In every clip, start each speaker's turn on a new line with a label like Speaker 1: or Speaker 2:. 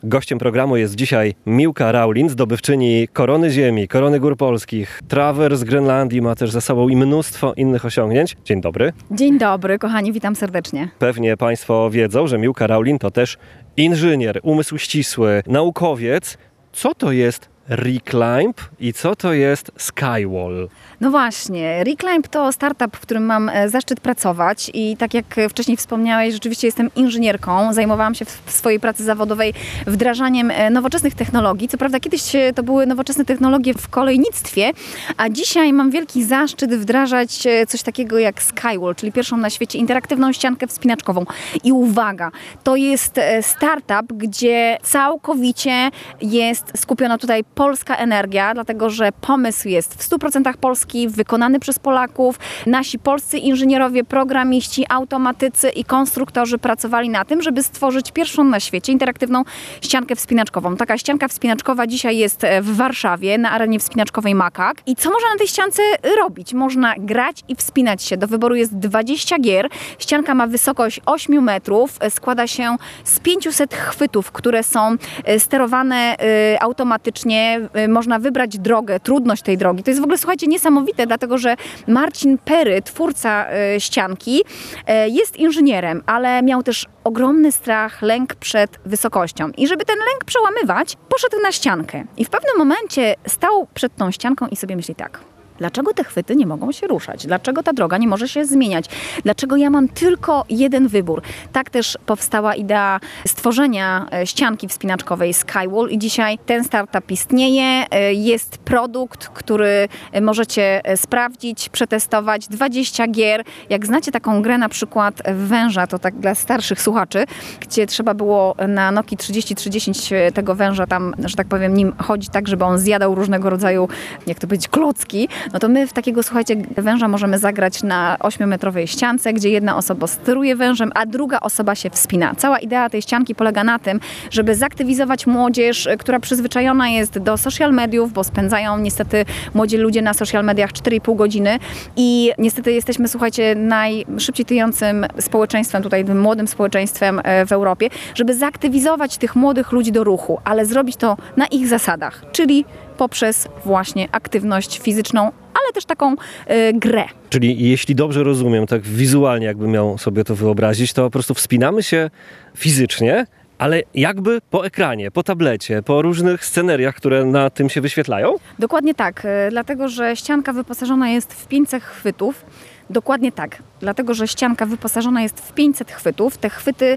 Speaker 1: Gościem programu jest dzisiaj Miłka Raulin, zdobywczyni Korony Ziemi, Korony Gór Polskich, Trawers Grenlandii, ma też za sobą i mnóstwo innych osiągnięć. Dzień dobry.
Speaker 2: Dzień dobry, kochani, witam serdecznie.
Speaker 1: Pewnie Państwo wiedzą, że Miłka Raulin to też inżynier, umysł ścisły, naukowiec. Co to jest Reclimb i co to jest Skywall?
Speaker 2: No właśnie, Reclimb to startup, w którym mam zaszczyt pracować i tak jak wcześniej wspomniałeś, rzeczywiście jestem inżynierką. Zajmowałam się w swojej pracy zawodowej wdrażaniem nowoczesnych technologii. Co prawda kiedyś to były nowoczesne technologie w kolejnictwie, a dzisiaj mam wielki zaszczyt wdrażać coś takiego jak Skywall, czyli pierwszą na świecie interaktywną ściankę wspinaczkową. I uwaga, to jest startup, gdzie całkowicie jest skupiona tutaj polska energia, dlatego że pomysł jest w 100% polski, wykonany przez Polaków. Nasi polscy inżynierowie, programiści, automatycy i konstruktorzy pracowali na tym, żeby stworzyć pierwszą na świecie interaktywną ściankę wspinaczkową. Taka ścianka wspinaczkowa dzisiaj jest w Warszawie, na arenie wspinaczkowej Makak. I co można na tej ściance robić? Można grać i wspinać się. Do wyboru jest 20 gier. Ścianka ma wysokość 8 metrów, składa się z 500 chwytów, które są sterowane automatycznie. Można wybrać drogę, trudność tej drogi. To jest w ogóle, słuchajcie, niesamowite, dlatego że Marcin Pery, twórca ścianki, jest inżynierem, ale miał też ogromny strach, lęk przed wysokością. I żeby ten lęk przełamywać, poszedł na ściankę. I w pewnym momencie stał przed tą ścianką i sobie myśli tak: dlaczego te chwyty nie mogą się ruszać? Dlaczego ta droga nie może się zmieniać? Dlaczego ja mam tylko jeden wybór? Tak też powstała idea stworzenia ścianki wspinaczkowej Skywall i dzisiaj ten startup istnieje. Jest produkt, który możecie sprawdzić, przetestować. 20 gier. Jak znacie taką grę na przykład Węża, to tak dla starszych słuchaczy, gdzie trzeba było na Nokii 3030 tego węża tam, że tak powiem, nim chodzić tak, żeby on zjadał różnego rodzaju, jak to powiedzieć, klocki. No to my w takiego, słuchajcie, węża możemy zagrać na 8-metrowej ściance, gdzie jedna osoba steruje wężem, a druga osoba się wspina. Cała idea tej ścianki polega na tym, żeby zaktywizować młodzież, która przyzwyczajona jest do social mediów, bo spędzają niestety młodzi ludzie na social mediach 4,5 godziny i niestety jesteśmy, słuchajcie, najszybciej tyjącym społeczeństwem, tutaj tym młodym społeczeństwem w Europie, żeby zaktywizować tych młodych ludzi do ruchu, ale zrobić to na ich zasadach, czyli poprzez właśnie aktywność fizyczną, ale też taką grę.
Speaker 1: Czyli jeśli dobrze rozumiem, tak wizualnie jakbym miał sobie to wyobrazić, to po prostu wspinamy się fizycznie, ale jakby po ekranie, po tablecie, po różnych sceneriach, które na tym się wyświetlają?
Speaker 2: Dokładnie tak, dlatego że ścianka wyposażona jest w 500 chwytów. Dokładnie tak, dlatego że ścianka wyposażona jest w 500 chwytów. Te chwyty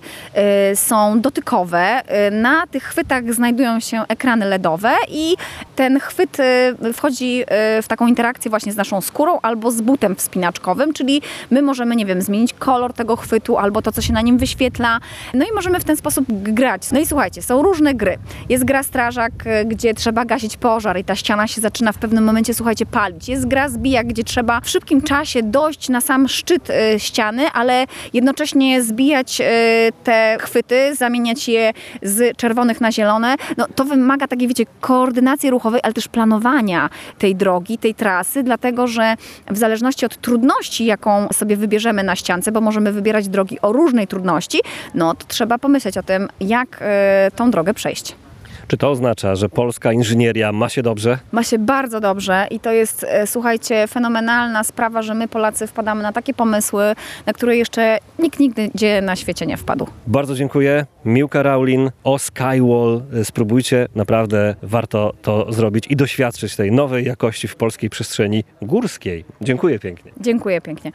Speaker 2: są dotykowe. Na tych chwytach znajdują się ekrany LEDowe i ten chwyt wchodzi w taką interakcję właśnie z naszą skórą albo z butem wspinaczkowym, czyli my możemy, nie wiem, zmienić kolor tego chwytu albo to, co się na nim wyświetla. No i możemy w ten sposób grać. No i słuchajcie, są różne gry. Jest gra Strażak, gdzie trzeba gasić pożar i ta ściana się zaczyna w pewnym momencie, słuchajcie, palić. Jest gra Zbijak, gdzie trzeba w szybkim czasie dojść na sam szczyt ściany, ale jednocześnie zbijać te chwyty, zamieniać je z czerwonych na zielone. No, to wymaga takiej, wiecie, koordynacji ruchowej, ale też planowania tej drogi, tej trasy, dlatego że w zależności od trudności, jaką sobie wybierzemy na ściance, bo możemy wybierać drogi o różnej trudności, no to trzeba pomyśleć o tym, jak tą drogę przejść.
Speaker 1: Czy to oznacza, że polska inżynieria ma się dobrze?
Speaker 2: Ma się bardzo dobrze i to jest, słuchajcie, fenomenalna sprawa, że my Polacy wpadamy na takie pomysły, na które jeszcze nikt nigdzie na świecie nie wpadł.
Speaker 1: Bardzo dziękuję. Miłka Raulin o Skywall. Spróbujcie, naprawdę warto to zrobić i doświadczyć tej nowej jakości w polskiej przestrzeni górskiej. Dziękuję pięknie.
Speaker 2: Dziękuję pięknie.